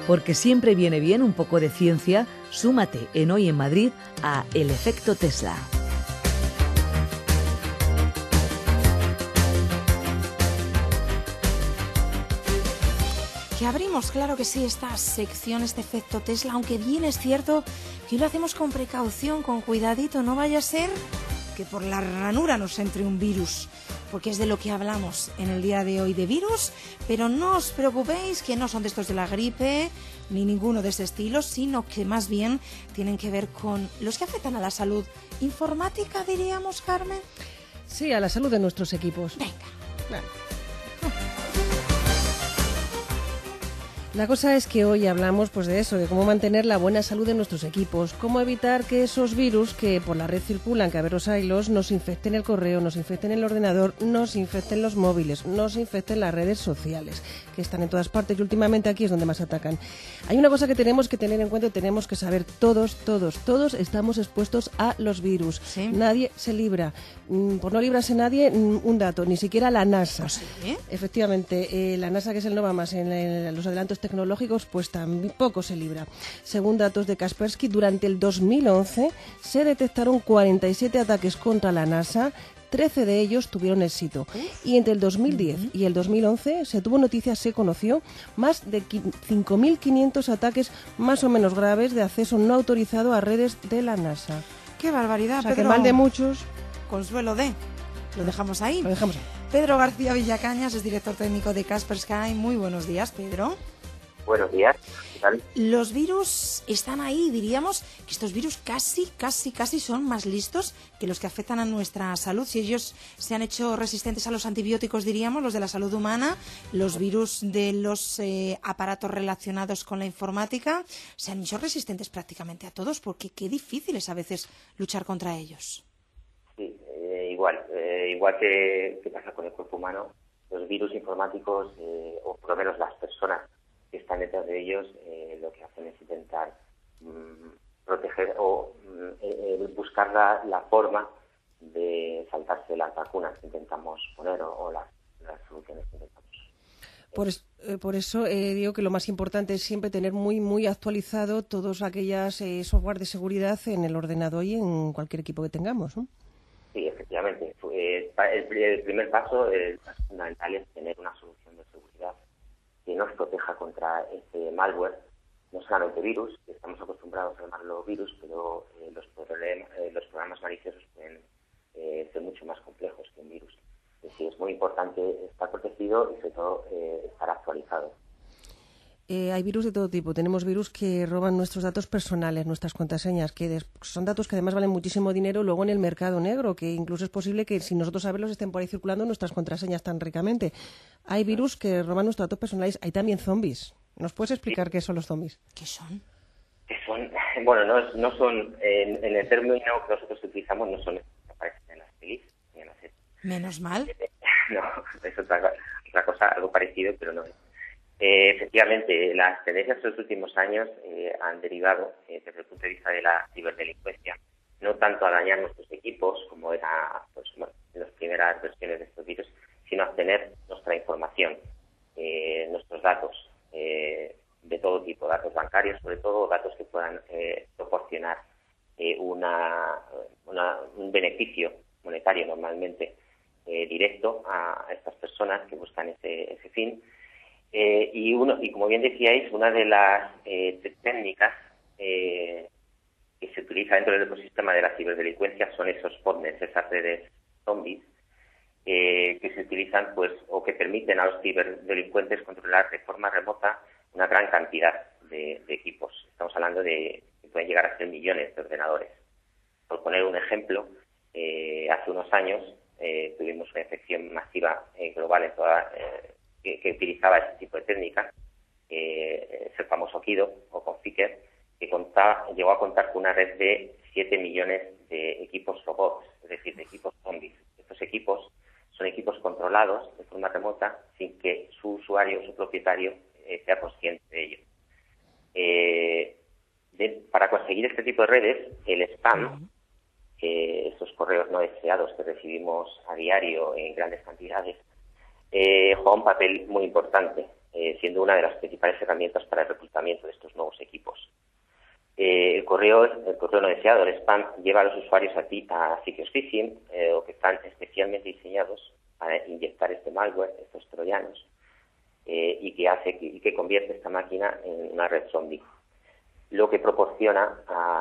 Porque siempre viene bien un poco de ciencia, súmate en Hoy en Madrid a El Efecto Tesla. Que abrimos, claro que sí, esta sección, este efecto Tesla, aunque bien es cierto que hoy lo hacemos con precaución, con cuidadito, no vaya a ser que por la ranura nos entre un virus, porque es de lo que hablamos en el día de hoy, de virus, pero no os preocupéis que no son de estos de la gripe, ni ninguno de ese estilo, sino que más bien tienen que ver con los que afectan a la salud informática, diríamos, Carmen. Sí, a la salud de nuestros equipos. Venga. Claro. La cosa es que hoy hablamos pues de eso, de cómo mantener la buena salud de nuestros equipos, cómo evitar que esos virus que por la red circulan, que a veros haylos, nos infecten el correo, nos infecten el ordenador, nos infecten los móviles, nos infecten las redes sociales, que están en todas partes y últimamente aquí es donde más atacan. Hay una cosa que tenemos que tener en cuenta y tenemos que saber, todos estamos expuestos a los virus. ¿Sí? Nadie se libra. Por no librarse nadie, un dato, ni siquiera la NASA. ¿Sí? Efectivamente, la NASA, que es el Novamás en los adelantos tecnológicos, pues tampoco se libra. Según datos de Kaspersky, durante el 2011 se detectaron 47 ataques contra la NASA, 13 de ellos tuvieron éxito. Y entre el 2010 y el 2011 se conoció más de 5.500 ataques más o menos graves de acceso no autorizado a redes de la NASA. ¡Qué barbaridad, O sea, Pedro! que mal de muchos. Consuelo de. Lo dejamos ahí. Lo dejamos ahí. Pedro García Villacañas es director técnico de Kaspersky. Muy buenos días, Pedro. Buenos días, ¿qué tal? Los virus están ahí, diríamos que estos virus casi son más listos que los que afectan a nuestra salud. Si ellos se han hecho resistentes a los antibióticos, diríamos, los de la salud humana, los virus de los aparatos relacionados con la informática se han hecho resistentes prácticamente a todos, porque qué difícil es a veces luchar contra ellos. Sí, igual que pasa con el cuerpo humano, los virus informáticos, o por lo menos las personas que están detrás de ellos, lo que hacen es intentar proteger o buscar la forma de saltarse las vacunas que intentamos poner o las soluciones que intentamos. Por eso digo que lo más importante es siempre tener muy actualizado todos aquellas software de seguridad en el ordenador y en cualquier equipo que tengamos, ¿no? Sí, efectivamente. El primer paso fundamental es tener una solución de seguridad que nos proteja contra este malware, no solamente virus, que estamos acostumbrados a llamarlo virus, pero los programas maliciosos pueden ser mucho más complejos que un virus. Es decir, es muy importante estar protegido y sobre todo estar actualizado. Hay virus de todo tipo. Tenemos virus que roban nuestros datos personales, nuestras contraseñas, que son datos que además valen muchísimo dinero luego en el mercado negro, que incluso es posible que sin nosotros saberlos estén por ahí circulando nuestras contraseñas tan ricamente. Hay virus que roban nuestros datos personales. Hay también zombies. ¿Nos puedes explicar qué son los zombies? ¿Qué son? Bueno, no son, en el término que nosotros utilizamos, no son estos que aparecen en las pelis ni en las series. Menos mal. No, es otra cosa, algo parecido, pero no es. Efectivamente, las tendencias de los últimos años han derivado, desde el punto de vista de la ciberdelincuencia, no tanto a dañar nuestros equipos, como era en las primeras versiones de estos virus, sino a obtener nuestra información, nuestros datos, de todo tipo, datos bancarios, sobre todo datos que puedan proporcionar un beneficio monetario normalmente directo a estas personas que buscan ese fin. Y como bien decíais, una de las técnicas que se utiliza dentro del ecosistema de la ciberdelincuencia son esos botnets, esas redes zombies, que se utilizan o que permiten a los ciberdelincuentes controlar de forma remota una gran cantidad de equipos. Estamos hablando de que pueden llegar a ser millones de ordenadores. Por poner un ejemplo, hace unos años tuvimos una infección masiva global en toda que utilizaba este tipo de técnicas, es el famoso Kido o Conficker, que llegó a contar con una red de 7 millones de equipos robots, es decir, de equipos zombies. Estos equipos son equipos controlados de forma remota sin que su usuario, su propietario, sea consciente de ello. Para conseguir este tipo de redes, el spam, estos correos no deseados que recibimos a diario en grandes cantidades, juega un papel muy importante. siendo una de las principales herramientas para el reclutamiento de estos nuevos equipos. El correo no deseado, el spam, lleva a los usuarios a sitios phishing o que están especialmente diseñados para inyectar este malware, estos troyanos, y que convierte esta máquina en una red zombie. Lo que proporciona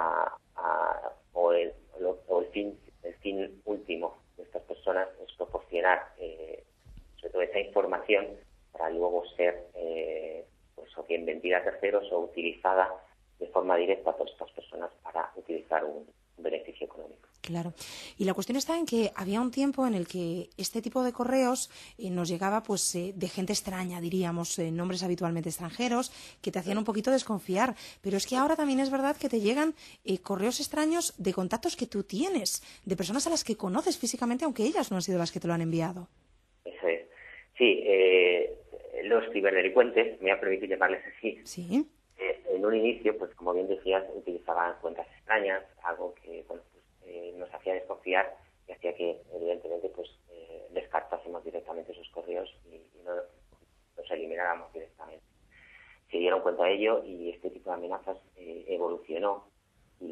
el fin último de estas personas es proporcionar sobre todo esa información para luego ser o bien vendida a terceros o utilizada de forma directa por estas personas para utilizar un beneficio económico. Claro. Y la cuestión está en que había un tiempo en el que este tipo de correos nos llegaba de gente extraña, diríamos, nombres habitualmente extranjeros, que te hacían un poquito desconfiar. Pero es que ahora también es verdad que te llegan correos extraños de contactos que tú tienes, de personas a las que conoces físicamente, aunque ellas no han sido las que te lo han enviado. Eso es. Sí, los ciberdelincuentes, me voy a permitir llamarles así. Sí. En un inicio, pues como bien decías, utilizaban cuentas extrañas, algo que nos hacía desconfiar y hacía que, evidentemente, descartásemos directamente esos correos y no los elimináramos directamente. Se dieron cuenta de ello y este tipo de amenazas evolucionó y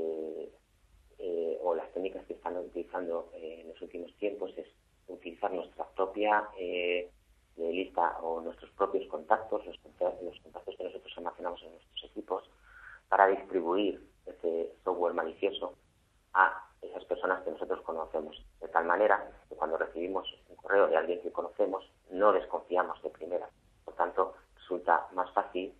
las técnicas que están utilizando en los últimos tiempos es utilizar nuestra propia lista o nuestros propios contactos, los contactos que nosotros almacenamos en nuestros equipos, para distribuir ese software malicioso a esas personas que nosotros conocemos. De tal manera que cuando recibimos un correo de alguien que conocemos, no desconfiamos de primera. Por tanto, resulta más fácil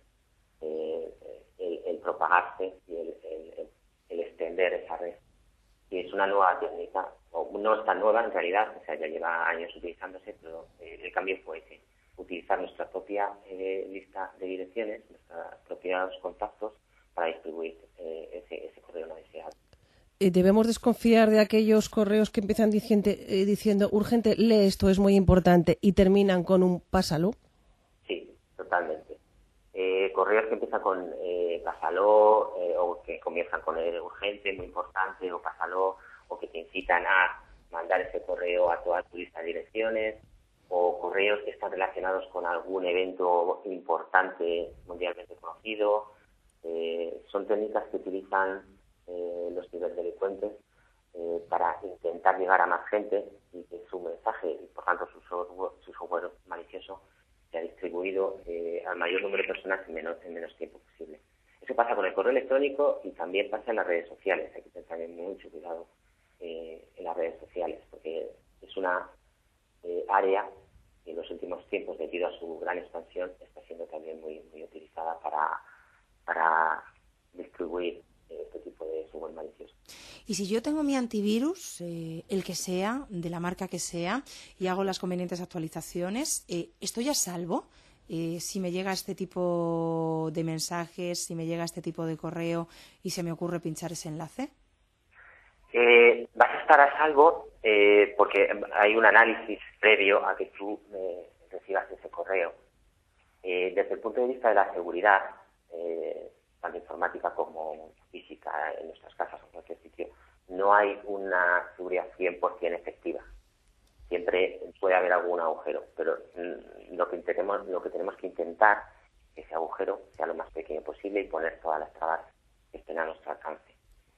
el propagarse y el extender esa red. Y es una nueva técnica, o no es tan nueva en realidad, o sea, ya lleva años utilizándose, pero el cambio fue ese. Utilizar nuestra propia lista de direcciones, nuestros propios contactos, para distribuir ese correo no deseado. ¿Debemos desconfiar de aquellos correos que empiezan diciendo urgente, lee esto, es muy importante, y terminan con un pásalo? Sí, totalmente. Correos que empiezan con pásalo, o que comienzan con urgente, muy importante, o pásalo, o que te incitan a mandar ese correo a toda tu lista de direcciones, o correos que están relacionados con algún evento importante mundialmente conocido. Son técnicas que utilizan los ciberdelincuentes para intentar llegar a más gente y que su mensaje y por tanto su software malicioso sea distribuido al mayor número de personas en menos tiempo posible. Eso pasa con el correo electrónico y también pasa en las redes sociales. Hay que tener también mucho cuidado en las redes sociales porque es una área que en los últimos tiempos, debido a su gran expansión, está siendo también muy, muy utilizada para distribuir este tipo de software malicioso. Y si yo tengo mi antivirus, el que sea, de la marca que sea, y hago las convenientes actualizaciones, ¿estoy a salvo? Si me llega este tipo de mensajes, si me llega este tipo de correo y se me ocurre pinchar ese enlace. Vas a estar a salvo porque hay un análisis previo a que tú recibas ese correo. Desde el punto de vista de la seguridad, tanto informática como física, en nuestras casas o en cualquier sitio, no hay una seguridad 100% efectiva. Siempre puede haber algún agujero, pero lo que tenemos que intentar es que ese agujero sea lo más pequeño posible y poner todas las trabas que estén a nuestro alcance.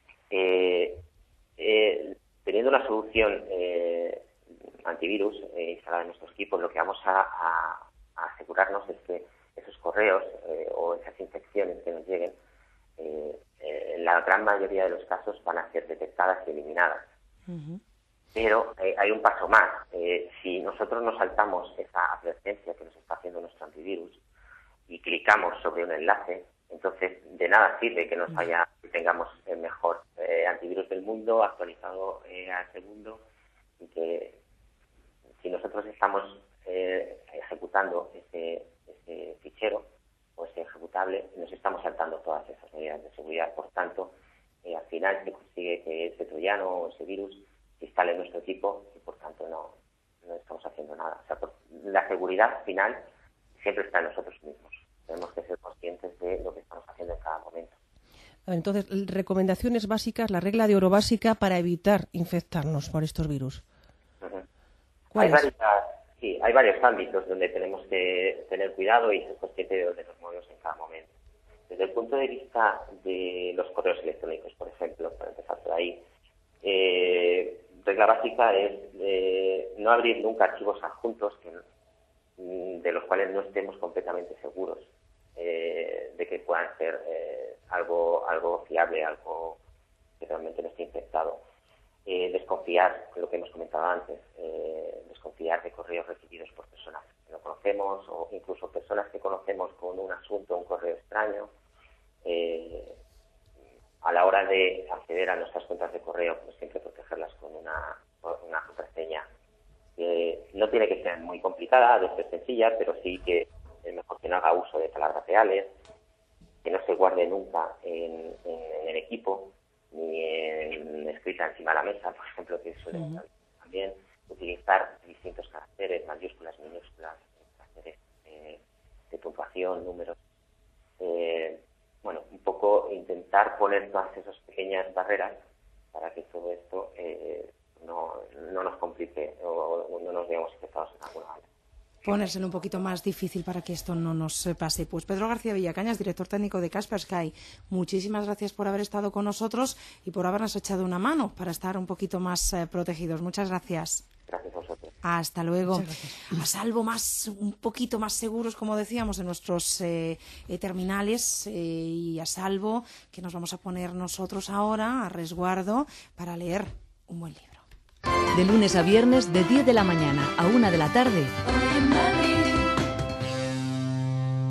Teniendo una solución antivirus instalada en nuestros equipos, lo que vamos a asegurarnos es que esos correos o esas infecciones que nos lleguen, en la gran mayoría de los casos van a ser detectadas y eliminadas. Uh-huh. Pero hay un paso más. Si nosotros nos saltamos esa advertencia que nos está haciendo nuestro antivirus y clicamos sobre un enlace, entonces de nada sirve que tengamos el mejor antivirus del mundo, actualizado al segundo, y que si nosotros estamos ejecutando ese fichero o ese ejecutable, nos estamos saltando todas esas medidas de seguridad. Por tanto, al final se consigue que ese troyano o ese virus se instale en nuestro equipo y por tanto no estamos haciendo nada. O sea, la seguridad final siempre está en nosotros mismos. Tenemos que ser conscientes de lo que estamos haciendo en cada momento. Entonces, recomendaciones básicas, la regla de oro básica para evitar infectarnos por estos virus. Uh-huh. Hay varias Sí, hay varios ámbitos donde tenemos que tener cuidado y ser conscientes de dónde nos movemos en cada momento. Desde el punto de vista de los correos electrónicos, por ejemplo, para empezar por ahí, regla básica es no abrir nunca archivos adjuntos de los cuales no estemos completamente seguros de que puedan ser algo fiable, algo que realmente no esté infectado. Desconfiar, lo que hemos comentado antes, desconfiar de correos recibidos por personas que no conocemos o incluso personas que conocemos con un asunto, un correo extraño. A la hora de acceder a nuestras cuentas de correo, pues siempre protegerlas con una contraseña. No tiene que ser muy complicada, debe ser sencilla, pero sí que es mejor que no haga uso de palabras reales, que no se guarde nunca en el equipo, ni escrita encima de la mesa, por ejemplo, que suele también utilizar distintos caracteres, mayúsculas, minúsculas, caracteres de puntuación, números. Un poco intentar poner todas esas pequeñas barreras para que todo esto no nos complique o no nos veamos afectados en alguna manera. Ponérselo un poquito más difícil para que esto no nos pase. Pues Pedro García Villacañas, director técnico de Kaspersky, muchísimas gracias por haber estado con nosotros y por habernos echado una mano para estar un poquito más protegidos. Muchas gracias. Gracias a vosotros. Hasta luego. A salvo, un poquito más seguros, como decíamos, de nuestros terminales y a salvo que nos vamos a poner nosotros ahora a resguardo para leer un buen libro. De lunes a viernes, de 10 de la mañana a 1 de la tarde.